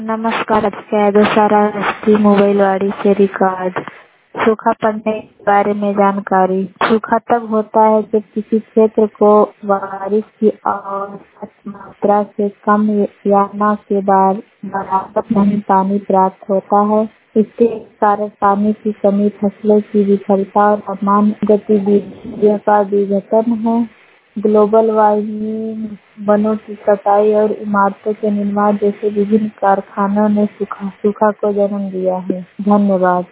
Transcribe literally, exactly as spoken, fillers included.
नमस्कार, दूसरा राष्ट्रीय मोबाइल वाणी से रिकॉर्ड। सूखा पड़ने के बारे में जानकारी। सूखा तब होता है जब किसी क्षेत्र को बारिश की औसत मात्रा से कम या न के बराबर नहीं पानी प्राप्त होता है। इसके कारण पानी की कमी, फसलों की विफलता और सामान्य गतिविधियों का विघटन है। ग्लोबल वार्मिंग, वनों की कटाई और इमारतों के निर्माण जैसे विभिन्न कारखानों ने सूखा सूखा को जन्म दिया है। धन्यवाद।